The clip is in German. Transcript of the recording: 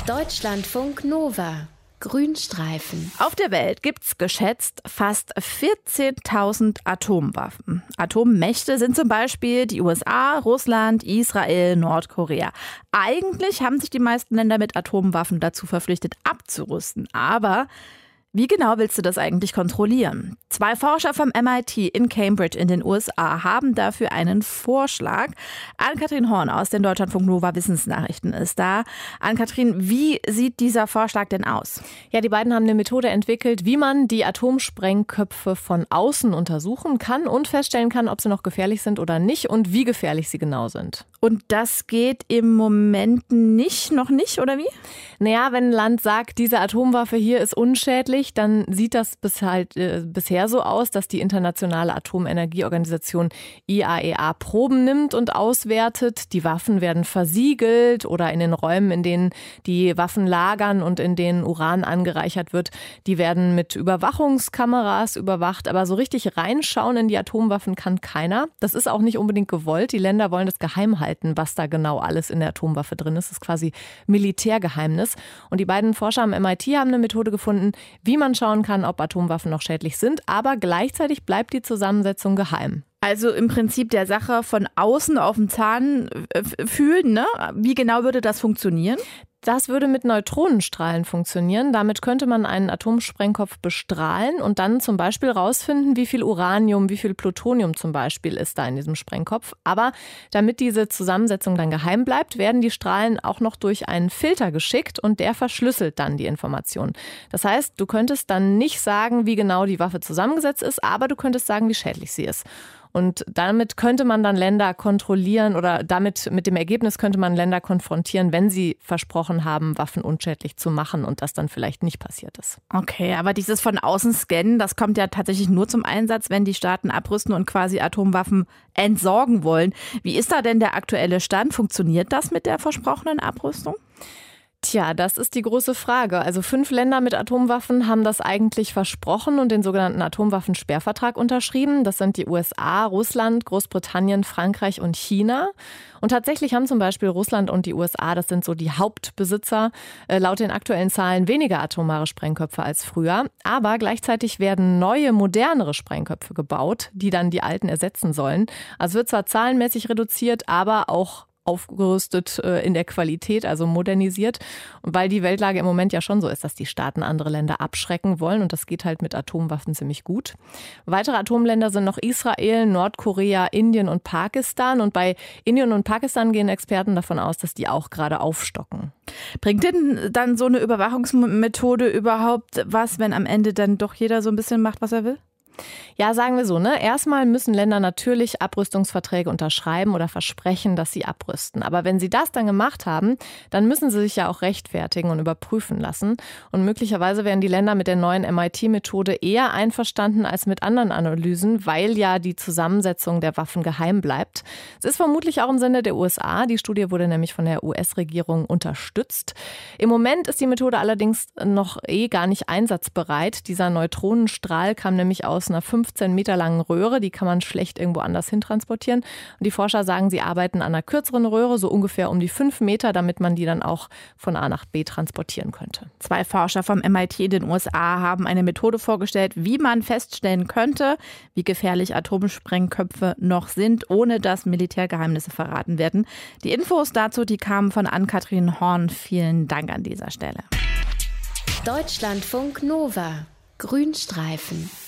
Deutschlandfunk Nova. Grünstreifen. Auf der Welt gibt's geschätzt fast 14.000 Atomwaffen. Atommächte sind zum Beispiel die USA, Russland, Israel, Nordkorea. Eigentlich haben sich die meisten Länder mit Atomwaffen dazu verpflichtet, abzurüsten. Aber wie genau willst du das eigentlich kontrollieren? 2 Forscher vom MIT in Cambridge in den USA haben dafür einen Vorschlag. Ann-Kathrin Horn aus den Deutschlandfunk Nova Wissensnachrichten ist da. Ann-Kathrin, wie sieht dieser Vorschlag denn aus? Ja, die beiden haben eine Methode entwickelt, wie man die Atomsprengköpfe von außen untersuchen kann und feststellen kann, ob sie noch gefährlich sind oder nicht und wie gefährlich sie genau sind. Und das geht im Moment noch nicht, oder wie? Naja, wenn ein Land sagt, diese Atomwaffe hier ist unschädlich, dann sieht das bisher so aus, dass die internationale Atomenergieorganisation IAEA Proben nimmt und auswertet. Die Waffen werden versiegelt oder in den Räumen, in denen die Waffen lagern und in denen Uran angereichert wird, die werden mit Überwachungskameras überwacht. Aber so richtig reinschauen in die Atomwaffen kann keiner. Das ist auch nicht unbedingt gewollt. Die Länder wollen das geheim halten, was da genau alles in der Atomwaffe drin ist. Das ist quasi Militärgeheimnis. Und die beiden Forscher am MIT haben eine Methode gefunden, wie man schauen kann, ob Atomwaffen noch schädlich sind, aber gleichzeitig bleibt die Zusammensetzung geheim. Also im Prinzip der Sache von außen auf den Zahn fühlen, ne? Wie genau würde das funktionieren? Das würde mit Neutronenstrahlen funktionieren. Damit könnte man einen Atomsprengkopf bestrahlen und dann zum Beispiel rausfinden, wie viel Uranium, wie viel Plutonium zum Beispiel ist da in diesem Sprengkopf. Aber damit diese Zusammensetzung dann geheim bleibt, werden die Strahlen auch noch durch einen Filter geschickt und der verschlüsselt dann die Information. Das heißt, du könntest dann nicht sagen, wie genau die Waffe zusammengesetzt ist, aber du könntest sagen, wie schädlich sie ist. Und damit könnte man dann Länder kontrollieren oder mit dem Ergebnis könnte man Länder konfrontieren, wenn sie versprochen haben, Waffen unschädlich zu machen und das dann vielleicht nicht passiert ist. Okay, aber dieses von außen scannen, das kommt ja tatsächlich nur zum Einsatz, wenn die Staaten abrüsten und quasi Atomwaffen entsorgen wollen. Wie ist da denn der aktuelle Stand? Funktioniert das mit der versprochenen Abrüstung? Tja, das ist die große Frage. Also 5 Länder mit Atomwaffen haben das eigentlich versprochen und den sogenannten Atomwaffensperrvertrag unterschrieben. Das sind die USA, Russland, Großbritannien, Frankreich und China. Und tatsächlich haben zum Beispiel Russland und die USA, das sind so die Hauptbesitzer, laut den aktuellen Zahlen weniger atomare Sprengköpfe als früher. Aber gleichzeitig werden neue, modernere Sprengköpfe gebaut, die dann die alten ersetzen sollen. Also wird zwar zahlenmäßig reduziert, aber auch aufgerüstet in der Qualität, also modernisiert. Und weil die Weltlage im Moment ja schon so ist, dass die Staaten andere Länder abschrecken wollen und das geht halt mit Atomwaffen ziemlich gut. Weitere Atomländer sind noch Israel, Nordkorea, Indien und Pakistan. Und bei Indien und Pakistan gehen Experten davon aus, dass die auch gerade aufstocken. Bringt denn dann so eine Überwachungsmethode überhaupt was, wenn am Ende dann doch jeder so ein bisschen macht, was er will? Ja, sagen wir so, ne? Erstmal müssen Länder natürlich Abrüstungsverträge unterschreiben oder versprechen, dass sie abrüsten. Aber wenn sie das dann gemacht haben, dann müssen sie sich ja auch rechtfertigen und überprüfen lassen. Und möglicherweise wären die Länder mit der neuen MIT-Methode eher einverstanden als mit anderen Analysen, weil ja die Zusammensetzung der Waffen geheim bleibt. Es ist vermutlich auch im Sinne der USA. Die Studie wurde nämlich von der US-Regierung unterstützt. Im Moment ist die Methode allerdings noch gar nicht einsatzbereit. Dieser Neutronenstrahl kam nämlich aus einer 15 Meter langen Röhre, die kann man schlecht irgendwo anders hin transportieren. Und die Forscher sagen, sie arbeiten an einer kürzeren Röhre, so ungefähr um die 5 Meter, damit man die dann auch von A nach B transportieren könnte. 2 Forscher vom MIT in den USA haben eine Methode vorgestellt, wie man feststellen könnte, wie gefährlich Atomsprengköpfe noch sind, ohne dass Militärgeheimnisse verraten werden. Die Infos dazu, die kamen von Ann-Kathrin Horn. Vielen Dank an dieser Stelle. Deutschlandfunk Nova. Grünstreifen.